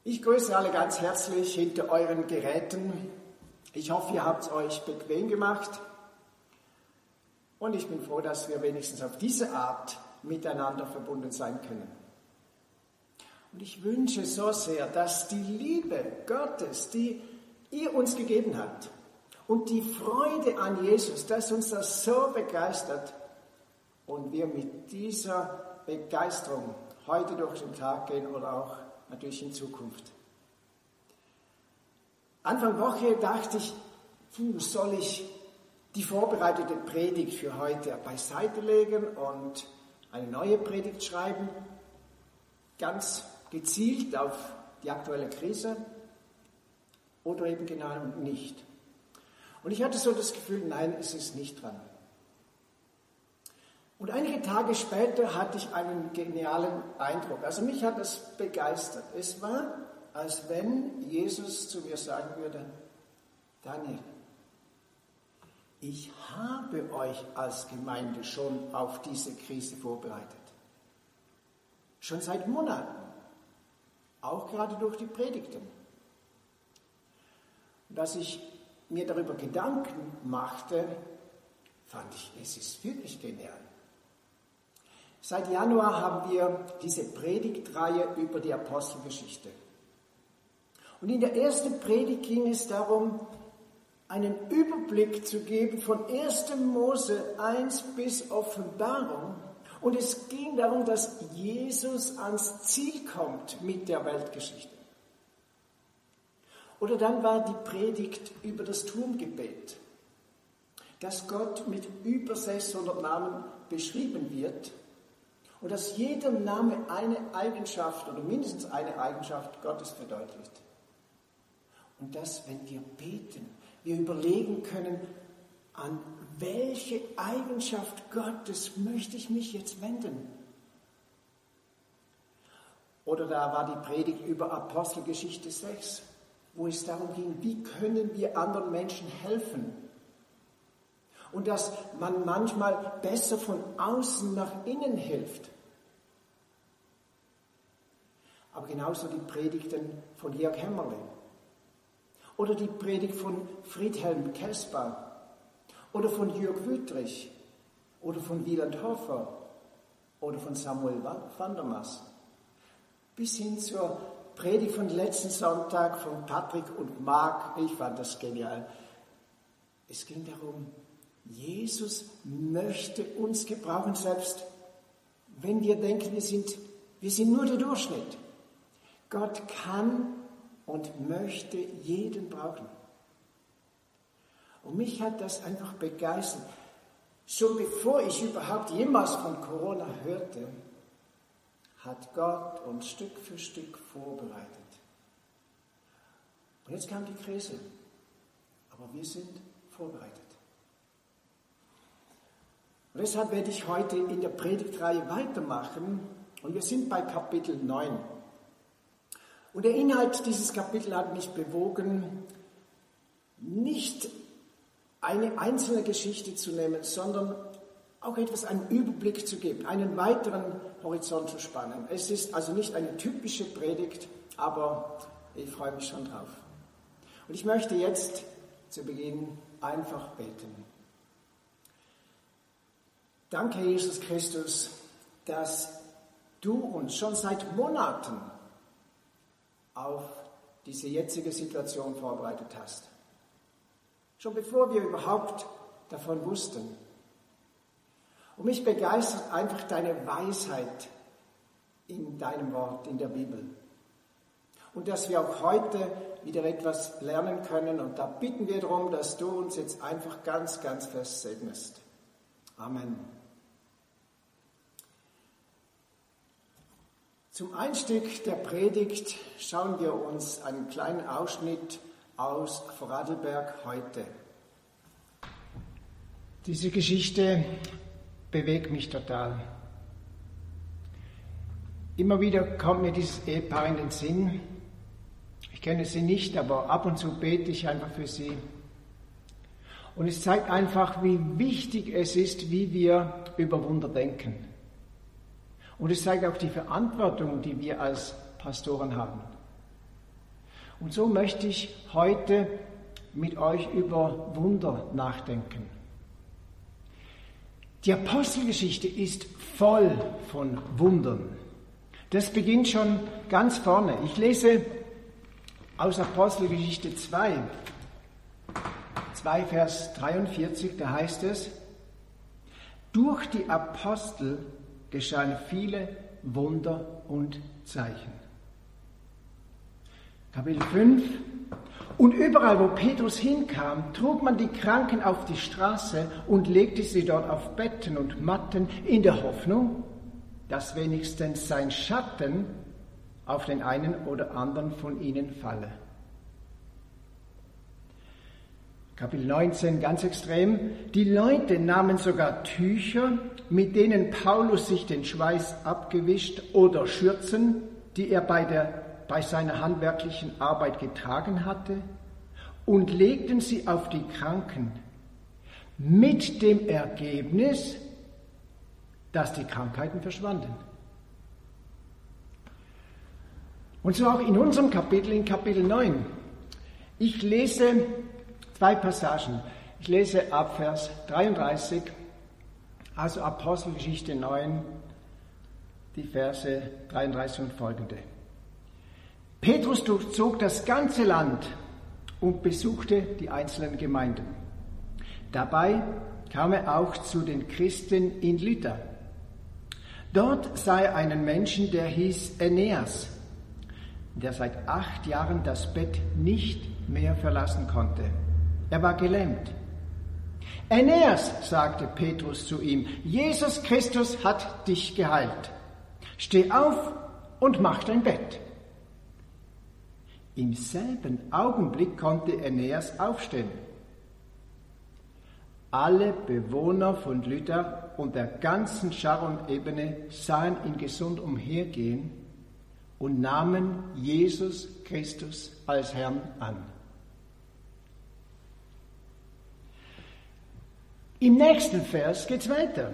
Ich grüße alle ganz herzlich hinter euren Geräten. Ich hoffe, ihr habt es euch bequem gemacht. Und ich bin froh, dass wir wenigstens auf diese Art miteinander verbunden sein können. Und ich wünsche so sehr, dass die Liebe Gottes, die ihr uns gegeben habt, und die Freude an Jesus, dass uns das so begeistert und wir mit dieser Begeisterung heute durch den Tag gehen oder auch natürlich in Zukunft. Anfang Woche dachte ich, soll ich die vorbereitete Predigt für heute beiseite legen und eine neue Predigt schreiben, ganz gezielt auf die aktuelle Krise, oder eben genau nicht. Und ich hatte so das Gefühl, nein, es ist nicht dran. Und einige Tage später hatte ich einen genialen Eindruck. Also mich hat es begeistert. Es war, als wenn Jesus zu mir sagen würde, Daniel, ich habe euch als Gemeinde schon auf diese Krise vorbereitet. Schon seit Monaten. Auch gerade durch die Predigten. Und als ich mir darüber Gedanken machte, fand ich, es ist wirklich genial. Seit Januar haben wir diese Predigtreihe über die Apostelgeschichte. Und in der ersten Predigt ging es darum, einen Überblick zu geben von 1. Mose 1 bis Offenbarung. Und es ging darum, dass Jesus ans Ziel kommt mit der Weltgeschichte. Oder dann war die Predigt über das Turmgebet, dass Gott mit über 600 Namen beschrieben wird und dass jeder Name eine Eigenschaft oder mindestens eine Eigenschaft Gottes verdeutlicht. Und dass, wenn wir beten, wir überlegen können, an welche Eigenschaft Gottes möchte ich mich jetzt wenden? Oder da war die Predigt über Apostelgeschichte 6, wo es darum ging, wie können wir anderen Menschen helfen? Und dass man manchmal besser von außen nach innen hilft. Aber genauso die Predigten von Georg Hämmerle. Oder die Predigt von Friedhelm Kesper. Oder von Jürg Wüttrich. Oder von Wieland Hofer. Oder von Samuel van der Maas. Bis hin zur Predigt von letzten Sonntag von Patrick und Marc. Ich fand das genial. Es ging darum, Jesus möchte uns gebrauchen, selbst wenn wir denken, wir sind nur der Durchschnitt. Gott kann und möchte jeden brauchen. Und mich hat das einfach begeistert. Schon bevor ich überhaupt jemals von Corona hörte, hat Gott uns Stück für Stück vorbereitet. Und jetzt kam die Krise. Aber wir sind vorbereitet. Und deshalb werde ich heute in der Predigtreihe weitermachen. Und wir sind bei Kapitel 9. Und der Inhalt dieses Kapitels hat mich bewogen, nicht eine einzelne Geschichte zu nehmen, sondern auch einen Überblick zu geben, einen weiteren Horizont zu spannen. Es ist also nicht eine typische Predigt, aber ich freue mich schon drauf. Und ich möchte jetzt zu Beginn einfach beten. Danke, Jesus Christus, dass du uns schon seit Monaten auf diese jetzige Situation vorbereitet hast. Schon bevor wir überhaupt davon wussten. Und mich begeistert einfach deine Weisheit in deinem Wort, in der Bibel. Und dass wir auch heute wieder etwas lernen können. Und da bitten wir darum, dass du uns jetzt einfach ganz, ganz fest segnest. Amen. Zum Einstieg der Predigt schauen wir uns einen kleinen Ausschnitt aus Vorarlberg heute. Diese Geschichte bewegt mich total. Immer wieder kommt mir dieses Ehepaar in den Sinn. Ich kenne sie nicht, aber ab und zu bete ich einfach für sie. Und es zeigt einfach, wie wichtig es ist, wie wir über Wunder denken. Und es zeigt auch die Verantwortung, die wir als Pastoren haben. Und so möchte ich heute mit euch über Wunder nachdenken. Die Apostelgeschichte ist voll von Wundern. Das beginnt schon ganz vorne. Ich lese aus Apostelgeschichte 2 Vers 43, da heißt es: Durch die Apostel geschahen viele Wunder und Zeichen. Kapitel 5: Und überall, wo Petrus hinkam, trug man die Kranken auf die Straße und legte sie dort auf Betten und Matten in der Hoffnung, dass wenigstens sein Schatten auf den einen oder anderen von ihnen falle. Kapitel 19, ganz extrem. Die Leute nahmen sogar Tücher, mit denen Paulus sich den Schweiß abgewischt, oder Schürzen, die er bei seiner handwerklichen Arbeit getragen hatte, und legten sie auf die Kranken, mit dem Ergebnis, dass die Krankheiten verschwanden. Und so auch in unserem Kapitel, in Kapitel 9. Ich lese 2 Passagen. Ich lese ab Vers 33, also Apostelgeschichte 9, die Verse 33 und folgende. Petrus durchzog das ganze Land und besuchte die einzelnen Gemeinden. Dabei kam er auch zu den Christen in Lydda. Dort sah er einen Menschen, der hieß Aeneas, der seit 8 Jahren das Bett nicht mehr verlassen konnte. Er war gelähmt. Aeneas, sagte Petrus zu ihm, Jesus Christus hat dich geheilt. Steh auf und mach dein Bett. Im selben Augenblick konnte Aeneas aufstehen. Alle Bewohner von Lydda und der ganzen Sharon-Ebene sahen ihn gesund umhergehen und nahmen Jesus Christus als Herrn an. Im nächsten Vers geht es weiter.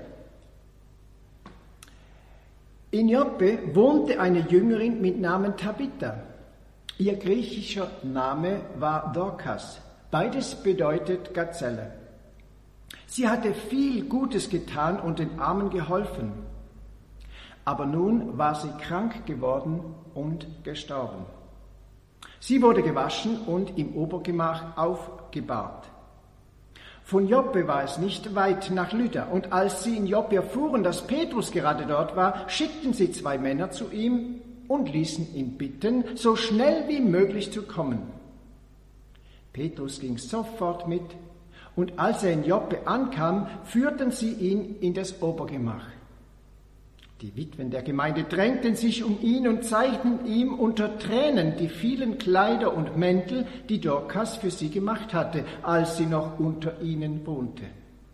In Joppe wohnte eine Jüngerin mit Namen Tabitha. Ihr griechischer Name war Dorkas. Beides bedeutet Gazelle. Sie hatte viel Gutes getan und den Armen geholfen. Aber nun war sie krank geworden und gestorben. Sie wurde gewaschen und im Obergemach aufgebahrt. Von Joppe war es nicht weit nach Lydda, und als sie in Joppe erfuhren, dass Petrus gerade dort war, schickten sie 2 Männer zu ihm und ließen ihn bitten, so schnell wie möglich zu kommen. Petrus ging sofort mit, und als er in Joppe ankam, führten sie ihn in das Obergemach. Die Witwen der Gemeinde drängten sich um ihn und zeigten ihm unter Tränen die vielen Kleider und Mäntel, die Dorkas für sie gemacht hatte, als sie noch unter ihnen wohnte.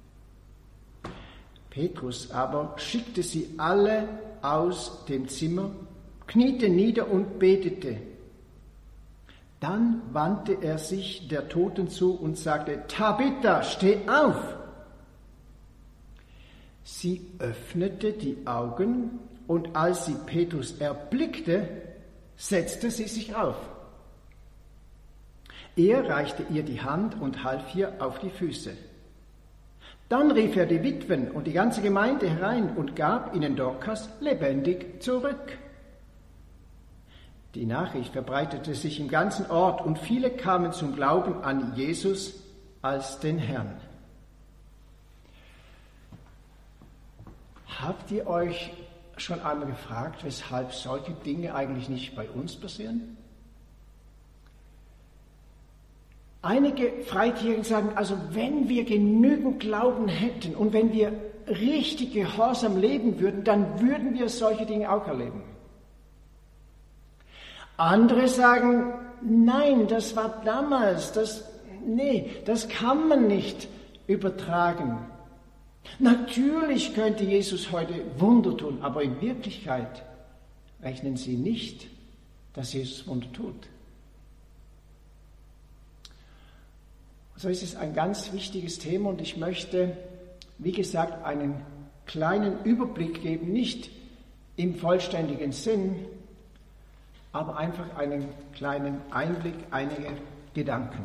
Petrus aber schickte sie alle aus dem Zimmer, kniete nieder und betete. Dann wandte er sich der Toten zu und sagte, Tabitha, steh auf! Sie öffnete die Augen, und als sie Petrus erblickte, setzte sie sich auf. Er reichte ihr die Hand und half ihr auf die Füße. Dann rief er die Witwen und die ganze Gemeinde herein und gab ihnen Dorkas lebendig zurück. Die Nachricht verbreitete sich im ganzen Ort, und viele kamen zum Glauben an Jesus als den Herrn. Habt ihr euch schon einmal gefragt, weshalb solche Dinge eigentlich nicht bei uns passieren? Einige Freikirchen sagen, also wenn wir genügend Glauben hätten und wenn wir richtig gehorsam leben würden, dann würden wir solche Dinge auch erleben. Andere sagen, nein, das war damals, das kann man nicht übertragen. Natürlich könnte Jesus heute Wunder tun, aber in Wirklichkeit rechnen sie nicht, dass Jesus Wunder tut. So ist es ein ganz wichtiges Thema, und ich möchte, wie gesagt, einen kleinen Überblick geben, nicht im vollständigen Sinn, aber einfach einen kleinen Einblick, einige Gedanken.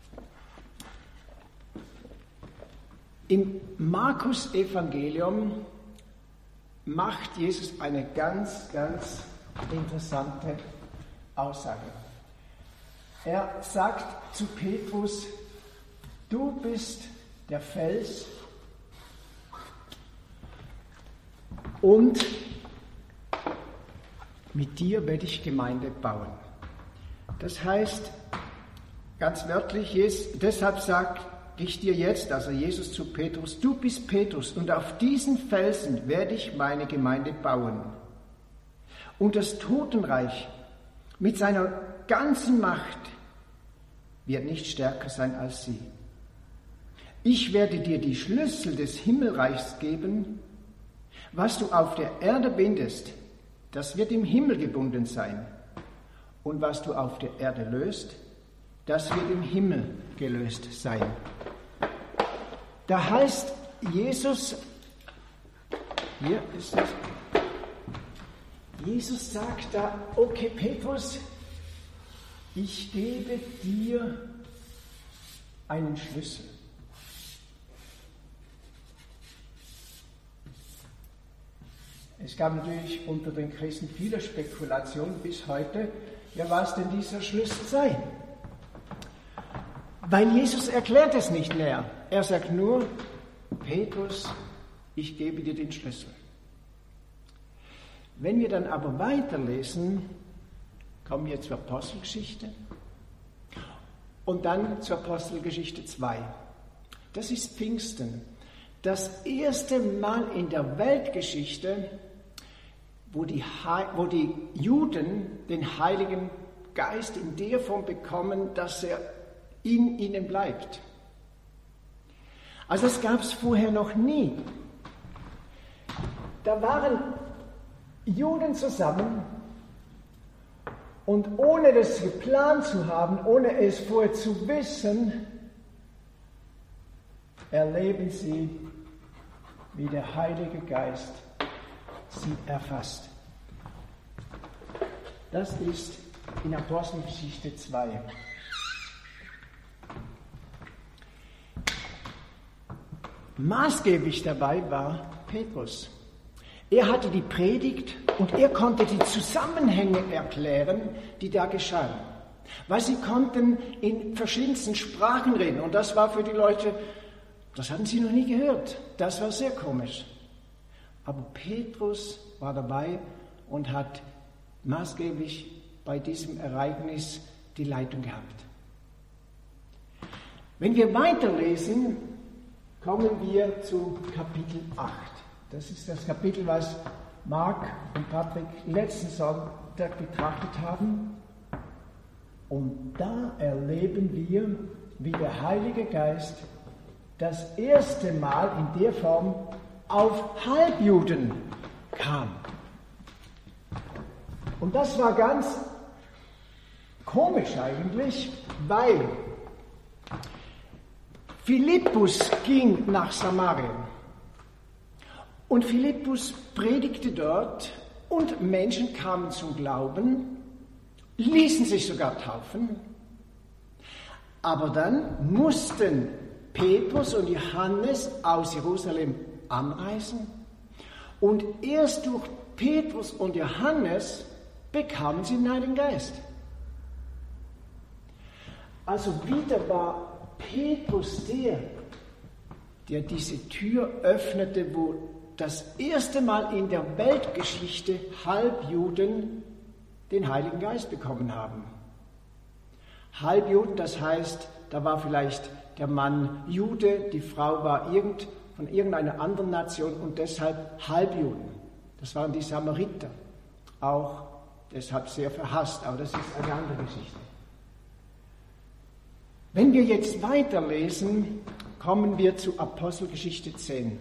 Im Markus-Evangelium macht Jesus eine ganz, ganz interessante Aussage. Er sagt zu Petrus, du bist der Fels und mit dir werde ich Gemeinde bauen. Das heißt, ganz wörtlich, deshalb sage ich dir jetzt, also Jesus zu Petrus, du bist Petrus und auf diesen Felsen werde ich meine Gemeinde bauen. Und das Totenreich mit seiner ganzen Macht wird nicht stärker sein als sie. Ich werde dir die Schlüssel des Himmelreichs geben. Was du auf der Erde bindest, das wird im Himmel gebunden sein. Und was du auf der Erde löst, das wird im Himmel gelöst sein. Da heißt Jesus, hier ist es, Jesus sagt da, okay Petrus, ich gebe dir einen Schlüssel. Es gab natürlich unter den Christen viele Spekulationen bis heute, ja, was denn dieser Schlüssel sei. Weil Jesus erklärt es nicht näher. Er sagt nur, Petrus, ich gebe dir den Schlüssel. Wenn wir dann aber weiterlesen, kommen wir zur Apostelgeschichte und dann zur Apostelgeschichte 2. Das ist Pfingsten. Das erste Mal in der Weltgeschichte, wo die Juden den Heiligen Geist in der Form bekommen, dass er in ihnen bleibt. Also das gab es vorher noch nie. Da waren Juden zusammen und ohne das geplant zu haben, ohne es vorher zu wissen, erleben sie, wie der Heilige Geist sie erfasst. Das ist in Apostelgeschichte 2. Maßgeblich dabei war Petrus. Er hatte die Predigt und er konnte die Zusammenhänge erklären, die da geschahen. Weil sie konnten in verschiedensten Sprachen reden und das war für die Leute, das hatten sie noch nie gehört. Das war sehr komisch. Aber Petrus war dabei und hat maßgeblich bei diesem Ereignis die Leitung gehabt. Wenn wir weiterlesen, kommen wir zu Kapitel 8. Das ist das Kapitel, was Marc und Patrick letzten Sonntag betrachtet haben. Und da erleben wir, wie der Heilige Geist das erste Mal in der Form auf Halbjuden kam. Und das war ganz komisch eigentlich, weil Philippus ging nach Samarien und Philippus predigte dort und Menschen kamen zum Glauben, ließen sich sogar taufen, aber dann mussten Petrus und Johannes aus Jerusalem anreisen und erst durch Petrus und Johannes bekamen sie den Heiligen Geist. Also wieder war Petrus der diese Tür öffnete, wo das erste Mal in der Weltgeschichte Halbjuden den Heiligen Geist bekommen haben. Halbjuden, das heißt, da war vielleicht der Mann Jude, die Frau war von irgendeiner anderen Nation und deshalb Halbjuden. Das waren die Samariter, auch deshalb sehr verhasst, aber das ist eine andere Geschichte. Wenn wir jetzt weiterlesen, kommen wir zu Apostelgeschichte 10.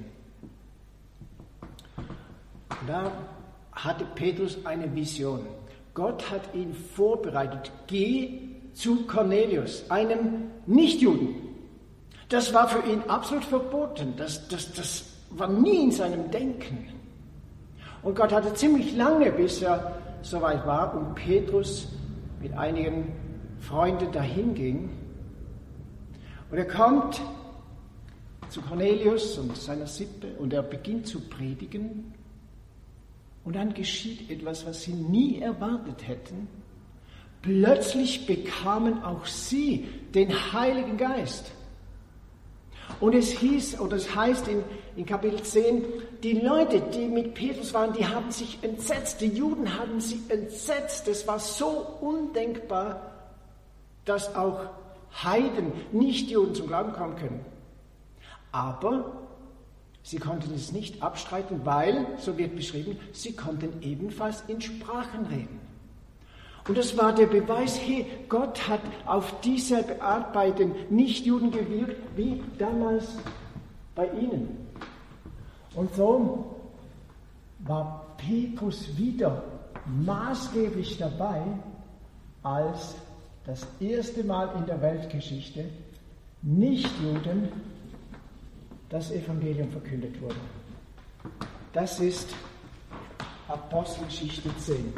Da hatte Petrus eine Vision. Gott hat ihn vorbereitet. Geh zu Cornelius, einem Nichtjuden. Das war für ihn absolut verboten. Das war nie in seinem Denken. Und Gott hatte ziemlich lange, bis er soweit war und Petrus mit einigen Freunden dahin ging. Und er kommt zu Cornelius und seiner Sippe und er beginnt zu predigen. Und dann geschieht etwas, was sie nie erwartet hätten. Plötzlich bekamen auch sie den Heiligen Geist. Und es heißt in Kapitel 10, die Leute, die mit Petrus waren, die haben sich entsetzt, die Juden haben sich entsetzt. Es war so undenkbar, dass auch Heiden, Nichtjuden zum Glauben kommen können. Aber sie konnten es nicht abstreiten, weil, so wird beschrieben, sie konnten ebenfalls in Sprachen reden. Und das war der Beweis, hey, Gott hat auf dieselbe Art bei den Nichtjuden gewirkt, wie damals bei ihnen. Und so war Petrus wieder maßgeblich dabei, als das erste Mal in der Weltgeschichte Nichtjuden das Evangelium verkündet wurde. Das ist Apostelgeschichte 10.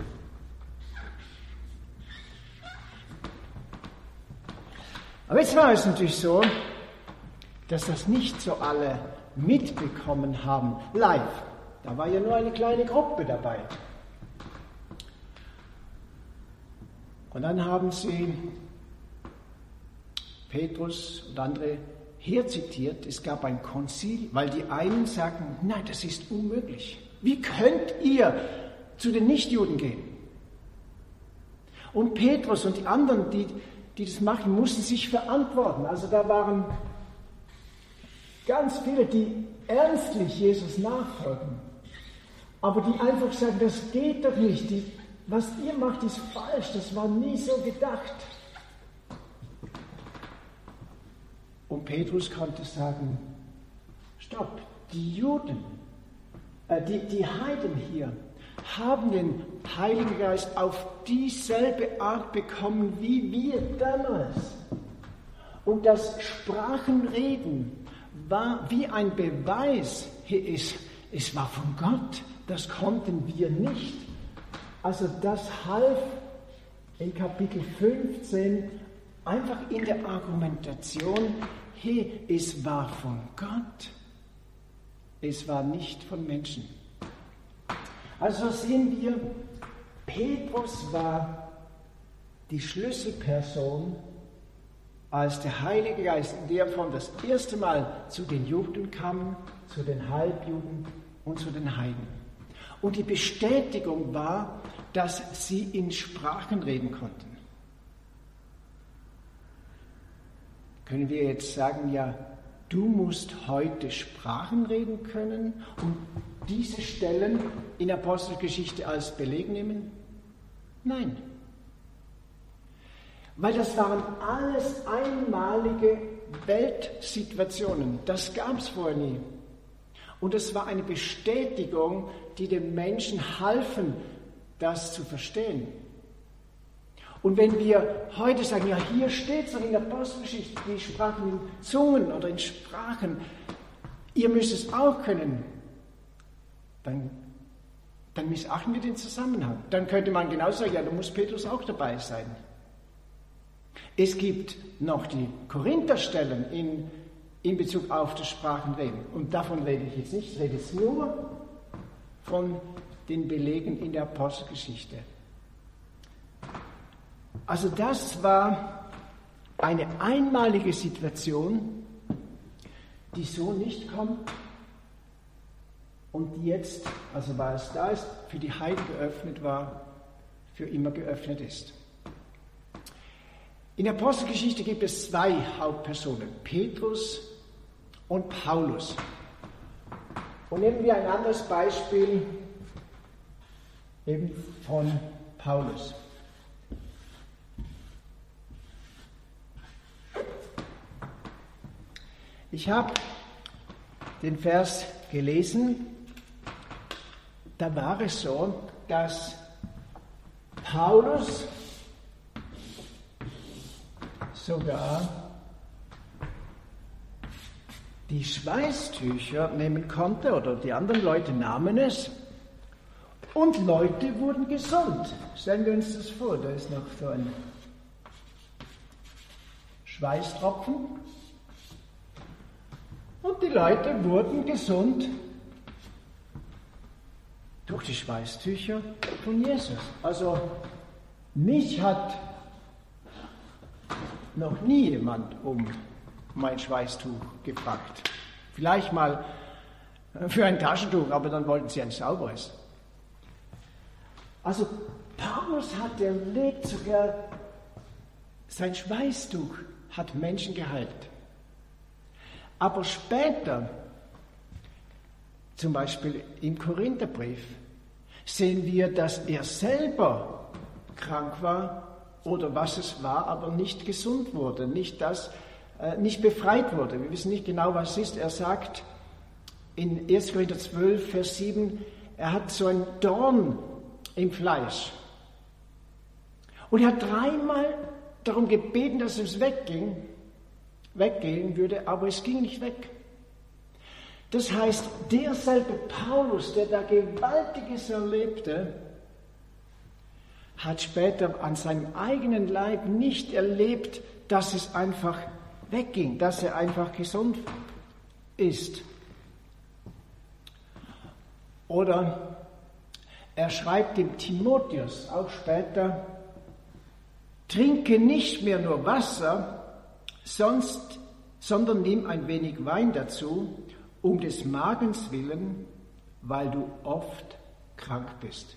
Aber jetzt war es natürlich so, dass das nicht so alle mitbekommen haben, live. Da war ja nur eine kleine Gruppe dabei. Und dann haben sie Petrus und andere herzitiert, es gab ein Konzil, weil die einen sagten, nein, das ist unmöglich. Wie könnt ihr zu den Nichtjuden gehen? Und Petrus und die anderen, die das machen, mussten sich verantworten. Also da waren ganz viele, die ernstlich Jesus nachfolgen, aber die einfach sagen, das geht doch nicht, was ihr macht, ist falsch, das war nie so gedacht. Und Petrus konnte sagen, stopp, die Juden, die Heiden hier, haben den Heiligen Geist auf dieselbe Art bekommen wie wir damals. Und das Sprachenreden war wie ein Beweis, es war von Gott, das konnten wir nicht. Also das half in Kapitel 15 einfach in der Argumentation, es war von Gott, es war nicht von Menschen. Also sehen wir, Petrus war die Schlüsselperson, als der Heilige Geist in der Form das erste Mal zu den Juden kam, zu den Halbjuden und zu den Heiden. Und die Bestätigung war, dass sie in Sprachen reden konnten. Können wir jetzt sagen, ja, du musst heute Sprachen reden können und diese Stellen in Apostelgeschichte als Beleg nehmen? Nein. Weil das waren alles einmalige Weltsituationen. Das gab es vorher nie. Und es war eine Bestätigung, die den Menschen halfen, das zu verstehen. Und wenn wir heute sagen, ja, hier steht es doch in der Apostelgeschichte, die sprachen in Zungen oder in Sprachen, ihr müsst es auch können, dann missachten wir den Zusammenhang. Dann könnte man genauso sagen, ja, da muss Petrus auch dabei sein. Es gibt noch die Korintherstellen in Bezug auf das Sprachenreden. Und davon rede ich jetzt nicht, ich rede jetzt nur von den Belegen in der Apostelgeschichte. Also das war eine einmalige Situation, die so nicht kommt und die jetzt, also weil es da ist, für die Heiden geöffnet war, für immer geöffnet ist. In der Apostelgeschichte gibt es zwei Hauptpersonen, Petrus und Paulus. Und nehmen wir ein anderes Beispiel eben von Paulus. Ich habe den Vers gelesen, da war es so, dass Paulus sogar die Schweißtücher nehmen konnte, oder die anderen Leute nahmen es, Und Leute wurden gesund. Stellen wir uns das vor, da ist noch so ein Schweißtropfen. Und die Leute wurden gesund durch die Schweißtücher von Jesus. Also mich hat noch nie jemand um mein Schweißtuch gefragt. Vielleicht mal für ein Taschentuch, aber dann wollten sie ein sauberes. Also Paulus hat erlebt, sogar sein Schweißtuch hat Menschen geheilt. Aber später, zum Beispiel im Korintherbrief, sehen wir, dass er selber krank war oder was es war, aber nicht gesund wurde, nicht befreit wurde. Wir wissen nicht genau, was es ist. Er sagt in 1. Korinther 12, Vers 7, er hat so ein Dorn im Fleisch. Und er hat 3-mal darum gebeten, dass es weggehen würde, aber es ging nicht weg. Das heißt, derselbe Paulus, der da Gewaltiges erlebte, hat später an seinem eigenen Leib nicht erlebt, dass es einfach wegging, dass er einfach gesund ist. Oder er schreibt dem Timotheus auch später, trinke nicht mehr nur Wasser, sondern nimm ein wenig Wein dazu, um des Magens willen, weil du oft krank bist.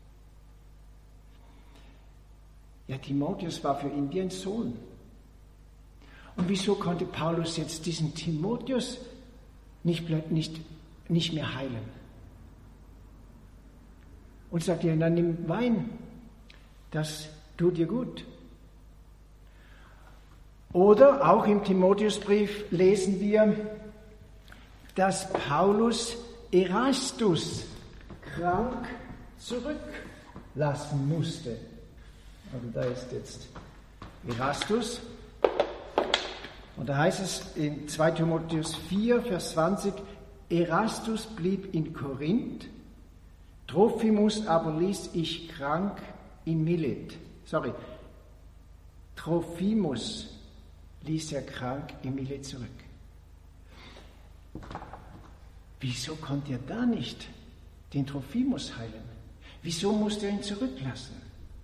Ja, Timotheus war für ihn wie ein Sohn. Und wieso konnte Paulus jetzt diesen Timotheus nicht mehr heilen? Und sagt ihr, dann nimm Wein, das tut dir gut. Oder auch im Timotheusbrief lesen wir, dass Paulus Erastus krank zurücklassen musste. Also da ist jetzt Erastus. Und da heißt es in 2 Timotheus 4, Vers 20, Erastus blieb in Korinth, Trophimus aber ließ ich krank in Milet. Trophimus ließ er krank in Milet zurück. Wieso konnte er da nicht den Trophimus heilen? Wieso musste er ihn zurücklassen?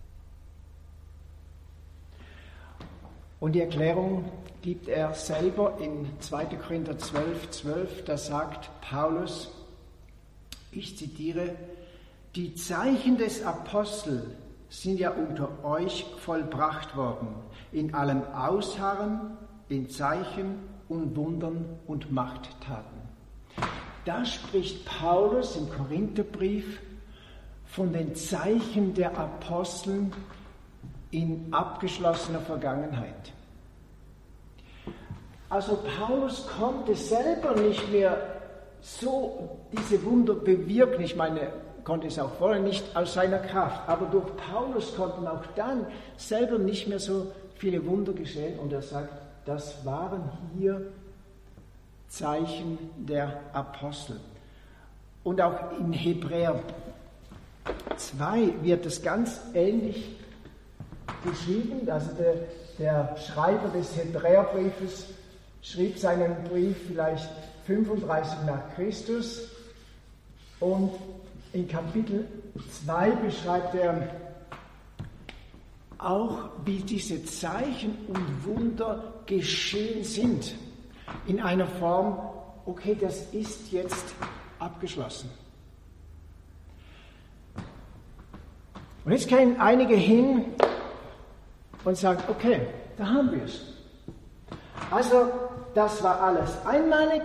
Und die Erklärung gibt er selber in 2. Korinther 12, da sagt Paulus, ich zitiere, die Zeichen des Apostels sind ja unter euch vollbracht worden, in allem Ausharren, in Zeichen und Wundern und Machttaten. Da spricht Paulus im Korintherbrief von den Zeichen der Apostel in abgeschlossener Vergangenheit. Also Paulus konnte selber nicht mehr so diese Wunder bewirken. Ich meine, konnte es auch vorher nicht aus seiner Kraft, aber durch Paulus konnten auch dann selber nicht mehr so viele Wunder geschehen. Und er sagt, das waren hier Zeichen der Apostel. Und auch in Hebräer 2 wird es ganz ähnlich geschrieben. Also der Schreiber des Hebräerbriefes schrieb seinen Brief vielleicht 35 nach Christus und in Kapitel 2 beschreibt er auch, wie diese Zeichen und Wunder geschehen sind. In einer Form, okay, das ist jetzt abgeschlossen. Und jetzt gehen einige hin und sagen, okay, da haben wir es. Also, das war alles einmalig.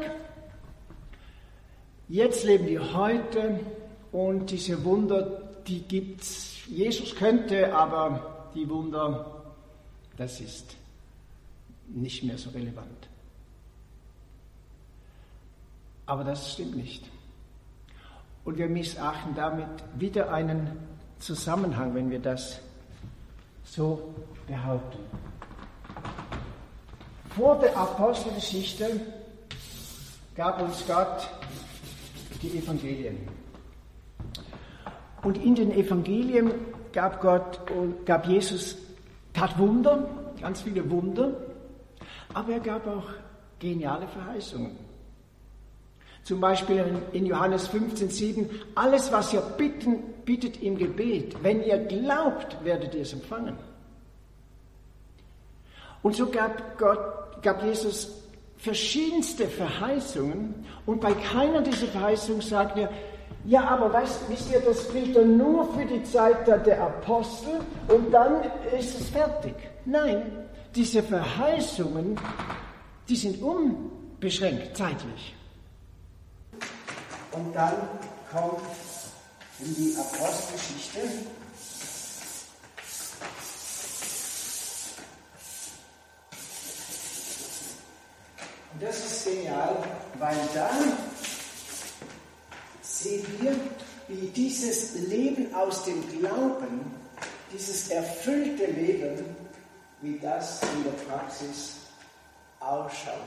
Jetzt leben wir heute und diese Wunder, die gibt's. Jesus könnte, aber die Wunder, das ist nicht mehr so relevant. Aber das stimmt nicht. Und wir missachten damit wieder einen Zusammenhang, wenn wir das so behaupten. Vor der Apostelgeschichte gab uns Gott die Evangelien. Und in den Evangelien gab Jesus, tat Wunder, ganz viele Wunder, aber er gab auch geniale Verheißungen. Zum Beispiel in Johannes 15,7, alles, was ihr bittet im Gebet, wenn ihr glaubt, werdet ihr es empfangen. Und so gab Jesus verschiedenste Verheißungen und bei keiner dieser Verheißungen sagt er, ja, aber wisst ihr, das gilt dann nur für die Zeit der Apostel und dann ist es fertig. Nein, diese Verheißungen, die sind unbeschränkt zeitlich. Und dann kommt in die Apostelgeschichte und das ist genial, weil dann sehen wir, wie dieses Leben aus dem Glauben, dieses erfüllte Leben, wie das in der Praxis ausschaut.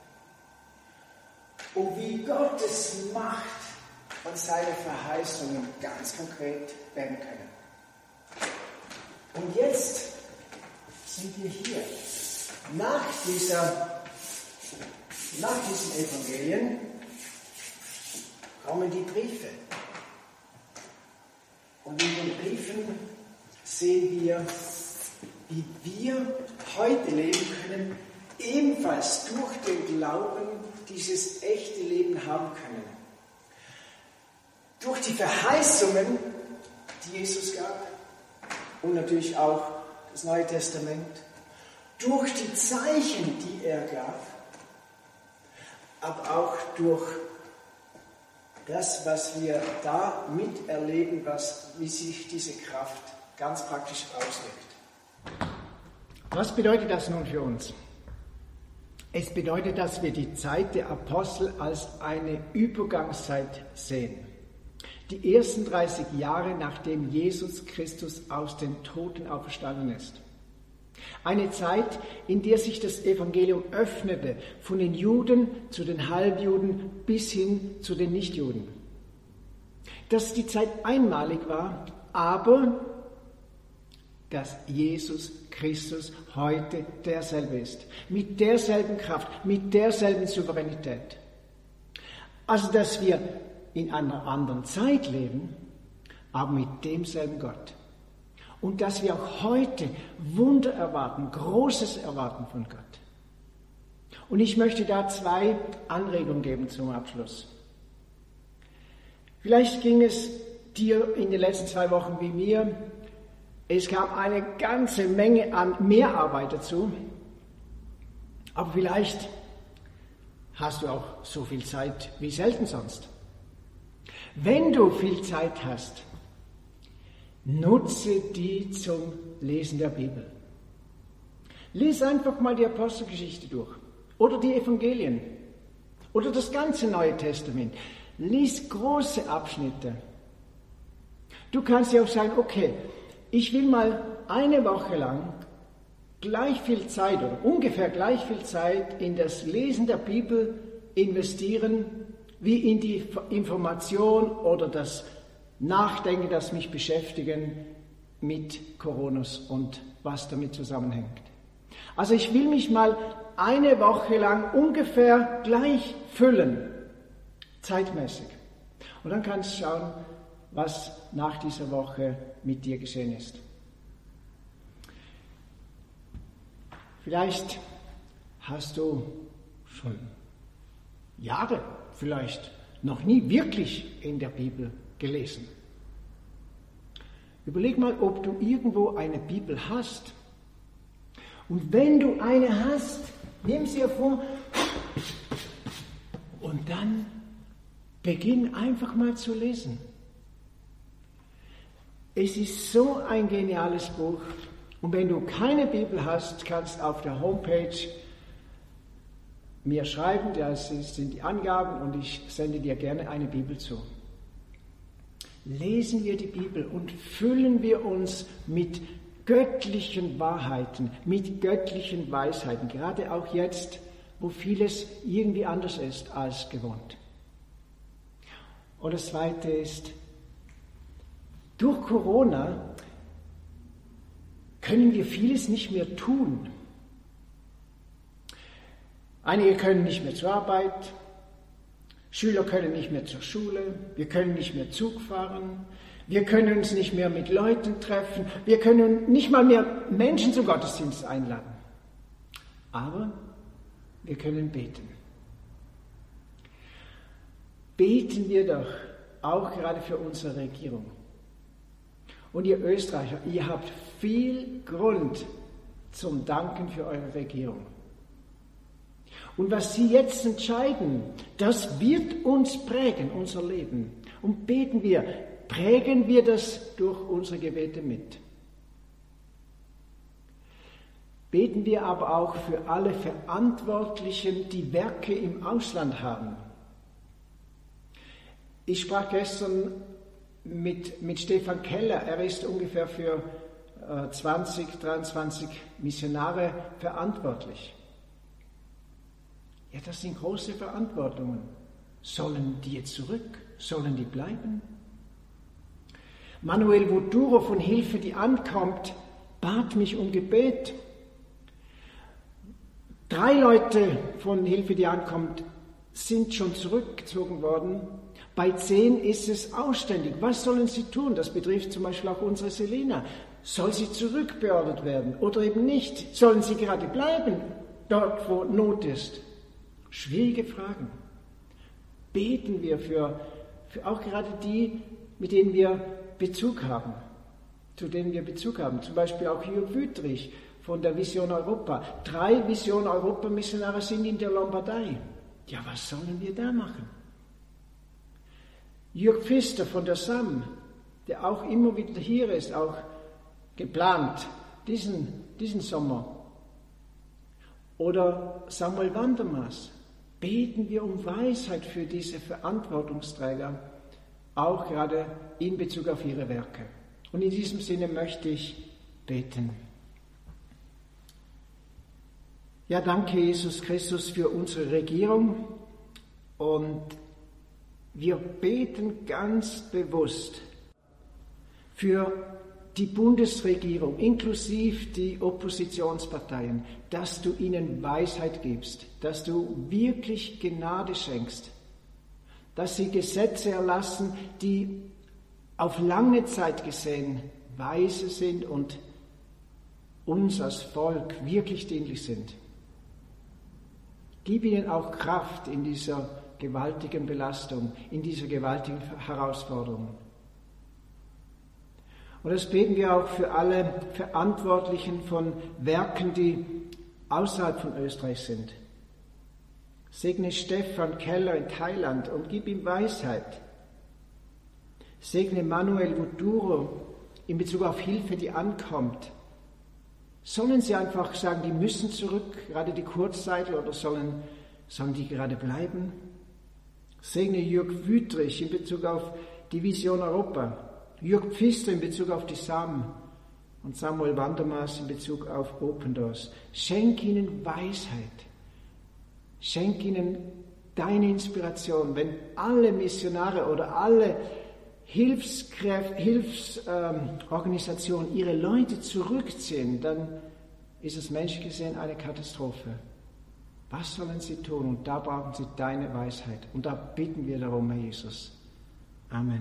Und wie Gottes Macht und seine Verheißungen ganz konkret werden können. Und jetzt sind wir hier. Nach diesen Evangelien kommen die Briefe. Und in den Briefen sehen wir, wie wir heute leben können, ebenfalls durch den Glauben dieses echte Leben haben können. Durch die Verheißungen, die Jesus gab und natürlich auch das Neue Testament, durch die Zeichen, die er gab, aber auch durch das, was wir da miterleben, wie sich diese Kraft ganz praktisch auswirkt. Was bedeutet das nun für uns? Es bedeutet, dass wir die Zeit der Apostel als eine Übergangszeit sehen. Die ersten 30 Jahre, nachdem Jesus Christus aus den Toten auferstanden ist. Eine Zeit, in der sich das Evangelium öffnete, von den Juden zu den Halbjuden bis hin zu den Nichtjuden. Dass die Zeit einmalig war, aber dass Jesus Christus heute derselbe ist, mit derselben Kraft, mit derselben Souveränität. Also, dass wir in einer anderen Zeit leben, aber mit demselben Gott. Und dass wir auch heute Wunder erwarten, Großes erwarten von Gott. Und ich möchte da 2 Anregungen geben zum Abschluss. Vielleicht ging es dir in den letzten 2 Wochen wie mir. Es kam eine ganze Menge an Mehrarbeit dazu. Aber vielleicht hast du auch so viel Zeit wie selten sonst. Wenn du viel Zeit hast, nutze die zum Lesen der Bibel. Lies einfach mal die Apostelgeschichte durch oder die Evangelien oder das ganze Neue Testament. Lies große Abschnitte. Du kannst ja auch sagen, okay, ich will mal eine Woche lang gleich viel Zeit oder ungefähr gleich viel Zeit in das Lesen der Bibel investieren, wie in die Information oder das Nachdenken, das mich beschäftigen mit Coronas und was damit zusammenhängt. Also ich will mich mal eine Woche lang ungefähr gleich füllen, zeitmäßig. Und dann kannst du schauen, was nach dieser Woche mit dir geschehen ist. Vielleicht hast du schon Jahre, vielleicht noch nie wirklich in der Bibel gelesen. Überleg mal, ob du irgendwo eine Bibel hast. Und wenn du eine hast, nimm sie hervor und dann beginn einfach mal zu lesen. Es ist so ein geniales Buch. Und wenn du keine Bibel hast, kannst du auf der Homepage mir schreiben, das sind die Angaben und ich sende dir gerne eine Bibel zu. Lesen wir die Bibel und füllen wir uns mit göttlichen Wahrheiten, mit göttlichen Weisheiten, gerade auch jetzt, wo vieles irgendwie anders ist als gewohnt. Und das Zweite ist, Durch Corona können wir vieles nicht mehr tun. Einige können nicht mehr zur Arbeit, Schüler können nicht mehr zur Schule, wir können nicht mehr Zug fahren, wir können uns nicht mehr mit Leuten treffen, wir können nicht mal mehr Menschen zum Gottesdienst einladen. Aber wir können beten. Beten wir doch auch gerade für unsere Regierung. Und ihr Österreicher, ihr habt viel Grund zum Danken für eure Regierung. Und was sie jetzt entscheiden, das wird uns prägen, unser Leben. Und beten wir, prägen wir das durch unsere Gebete mit. Beten wir aber auch für alle Verantwortlichen, die Werke im Ausland haben. Ich sprach gestern mit Stefan Keller, er ist ungefähr für 23 Missionare verantwortlich. Ja, das sind große Verantwortungen. Sollen die jetzt zurück? Sollen die bleiben? Manuel Voduro von Hilfe, die ankommt, bat mich um Gebet. 3 Leute von Hilfe, die ankommt, sind schon zurückgezogen worden. Bei 10 ist es ausständig. Was sollen sie tun? Das betrifft zum Beispiel auch unsere Selina. Soll sie zurückbeordert werden oder eben nicht? Sollen sie gerade bleiben, dort wo Not ist? Schwierige Fragen. Beten wir für auch gerade die, mit denen wir Bezug haben, zu denen wir Bezug haben. Zum Beispiel auch Jürg Wüttrich von der Vision Europa. 3 Vision Europa Missionare sind in der Lombardei. Ja, was sollen wir da machen? Jürg Pfister von der SAM, der auch immer wieder hier ist, auch geplant, diesen Sommer. Oder Samuel Wandermaas. Beten wir um Weisheit für diese Verantwortungsträger, auch gerade in Bezug auf ihre Werke. Und in diesem Sinne möchte ich beten. Ja, danke Jesus Christus für unsere Regierung und wir beten ganz bewusst für die Bundesregierung, inklusive die Oppositionsparteien, dass du ihnen Weisheit gibst, dass du wirklich Gnade schenkst, dass sie Gesetze erlassen, die auf lange Zeit gesehen weise sind und uns als Volk wirklich dienlich sind. Gib ihnen auch Kraft in dieser gewaltigen Belastung, in dieser gewaltigen Herausforderung. Und das beten wir auch für alle Verantwortlichen von Werken, die außerhalb von Österreich sind. Segne Stefan Keller in Thailand und gib ihm Weisheit. Segne Manuel Voduro in Bezug auf Hilfe, die ankommt. Sollen sie einfach sagen, die müssen zurück, gerade die Kurzzeitler, oder sollen die gerade bleiben? Segne Jürg Wüttrich in Bezug auf die Vision Europa. Jürg Pfister in Bezug auf die SAM und Samuel Wandermaas in Bezug auf Open Doors. Schenk ihnen Weisheit. Schenk ihnen deine Inspiration. Wenn alle Missionare oder alle Hilfsorganisationen ihre Leute zurückziehen, dann ist es menschlich gesehen eine Katastrophe. Was sollen sie tun? Und da brauchen sie deine Weisheit. Und da bitten wir darum, Herr Jesus. Amen.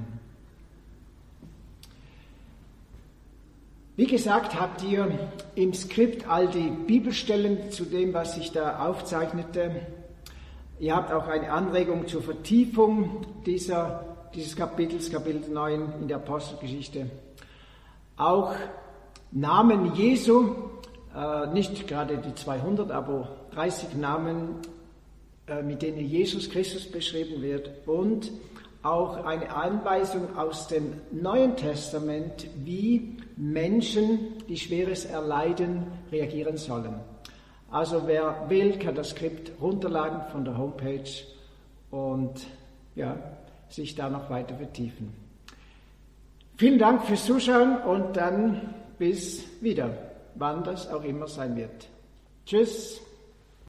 Wie gesagt, habt ihr im Skript all die Bibelstellen zu dem, was ich da aufzeichnete. Ihr habt auch eine Anregung zur Vertiefung dieses Kapitels, Kapitel 9 in der Apostelgeschichte. Auch Namen Jesu, nicht gerade die 200, aber 30 Namen, mit denen Jesus Christus beschrieben wird, und auch eine Anweisung aus dem Neuen Testament, wie Menschen, die Schweres erleiden, reagieren sollen. Also wer will, kann das Skript runterladen von der Homepage und sich da noch weiter vertiefen. Vielen Dank fürs Zuschauen und dann bis wieder, wann das auch immer sein wird. Tschüss.